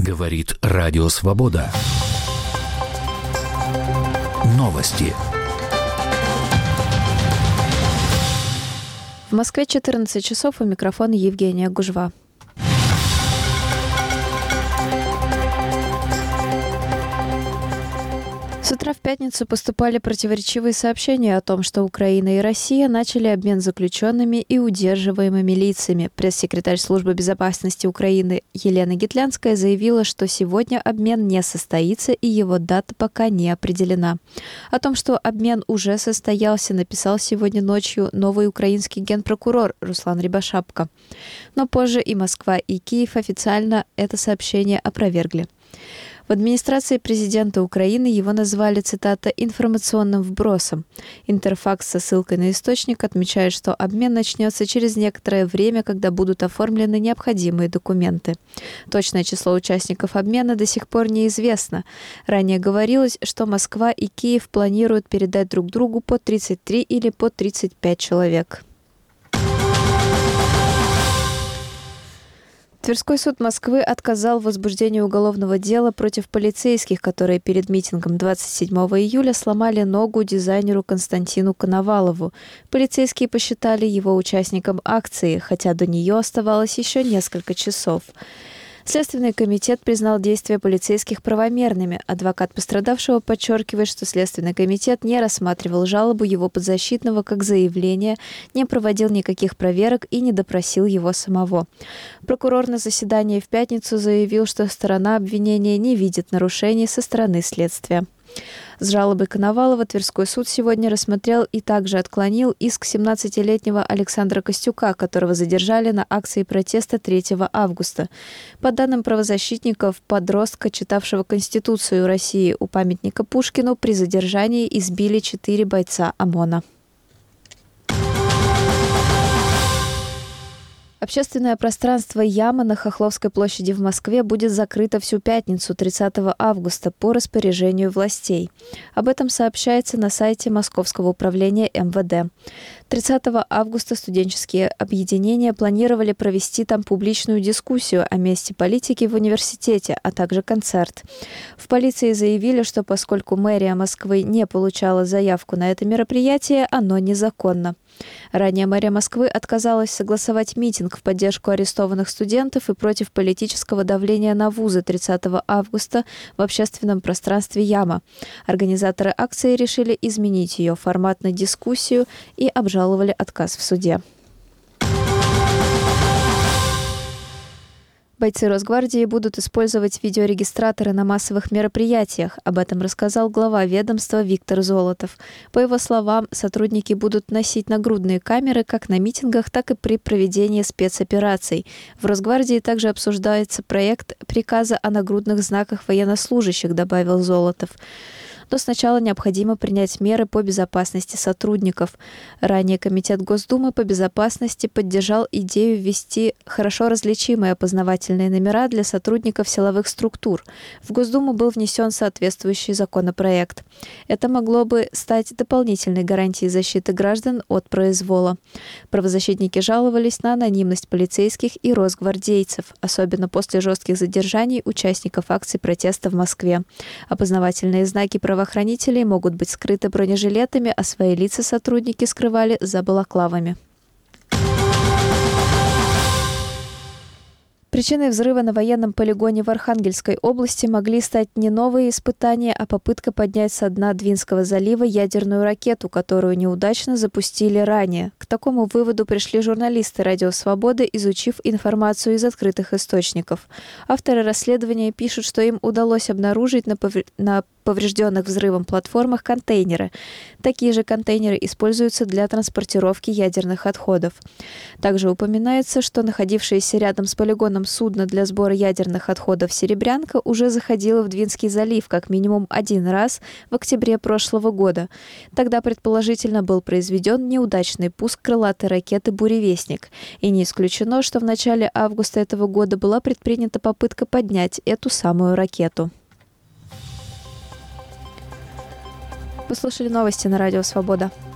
Говорит Радио Свобода. Новости. В Москве 14 часов, у микрофона Евгения Гужва. С утра в пятницу поступали противоречивые сообщения о том, что Украина и Россия начали обмен заключенными и удерживаемыми лицами. Пресс-секретарь Службы безопасности Украины Елена Гитлянская заявила, что сегодня обмен не состоится и его дата пока не определена. О том, что обмен уже состоялся, написал сегодня ночью новый украинский генпрокурор Руслан Рябошапка. Но позже и Москва, и Киев официально это сообщение опровергли. В администрации президента Украины его назвали, цитата, «информационным вбросом». Интерфакс со ссылкой на источник отмечает, что обмен начнется через некоторое время, когда будут оформлены необходимые документы. Точное число участников обмена до сих пор неизвестно. Ранее говорилось, что Москва и Киев планируют передать друг другу по 33 или по 35 человек. Тверской суд Москвы отказал в возбуждении уголовного дела против полицейских, которые перед митингом 27 июля сломали ногу дизайнеру Константину Коновалову. Полицейские посчитали его участником акции, хотя до нее оставалось еще несколько часов. Следственный комитет признал действия полицейских правомерными. Адвокат пострадавшего подчеркивает, что Следственный комитет не рассматривал жалобу его подзащитного как заявление, не проводил никаких проверок и не допросил его самого. Прокурор на заседании в пятницу заявил, что сторона обвинения не видит нарушений со стороны следствия. С жалобой Коновалова Тверской суд сегодня рассмотрел и также отклонил иск 17-летнего Александра Костюка, которого задержали на акции протеста 3 августа. По данным правозащитников, подростка, читавшего Конституцию России у памятника Пушкину, при задержании избили 4 бойца ОМОНа. Общественное пространство «Яма» на Хохловской площади в Москве будет закрыто всю пятницу, 30 августа, по распоряжению властей. Об этом сообщается на сайте Московского управления МВД. 30 августа студенческие объединения планировали провести там публичную дискуссию о месте политики в университете, а также концерт. В полиции заявили, что поскольку мэрия Москвы не получала заявку на это мероприятие, оно незаконно. Ранее мэрия Москвы отказалась согласовать митинг в поддержку арестованных студентов и против политического давления на вузы 30 августа в общественном пространстве «Яма». Организаторы акции решили изменить ее формат на дискуссию и обжаловали отказ в суде. Бойцы Росгвардии будут использовать видеорегистраторы на массовых мероприятиях. Об этом рассказал глава ведомства Виктор Золотов. По его словам, сотрудники будут носить нагрудные камеры как на митингах, так и при проведении спецопераций. В Росгвардии также обсуждается проект приказа о нагрудных знаках военнослужащих, добавил Золотов. Но сначала необходимо принять меры по безопасности сотрудников. Ранее Комитет Госдумы по безопасности поддержал идею ввести хорошо различимые опознавательные номера для сотрудников силовых структур. В Госдуму был внесен соответствующий законопроект. Это могло бы стать дополнительной гарантией защиты граждан от произвола. Правозащитники жаловались на анонимность полицейских и росгвардейцев, особенно после жестких задержаний участников акций протеста в Москве. Опознавательные знаки правоохранителей могут быть скрыты бронежилетами, а свои лица сотрудники скрывали за балаклавами. Причиной взрыва на военном полигоне в Архангельской области могли стать не новые испытания, а попытка поднять со дна Двинского залива ядерную ракету, которую неудачно запустили ранее. К такому выводу пришли журналисты «Радио Свобода», изучив информацию из открытых источников. Авторы расследования пишут, что им удалось обнаружить на поврежденных взрывом платформах контейнеры. Такие же контейнеры используются для транспортировки ядерных отходов. Также упоминается, что находившееся рядом с полигоном судно для сбора ядерных отходов «Серебрянка» уже заходило в Двинский залив как минимум один раз в октябре прошлого года. Тогда, предположительно, был произведен неудачный пуск крылатой ракеты «Буревестник». И не исключено, что в начале августа этого года была предпринята попытка поднять эту самую ракету. Вы слушали новости на Радио Свобода.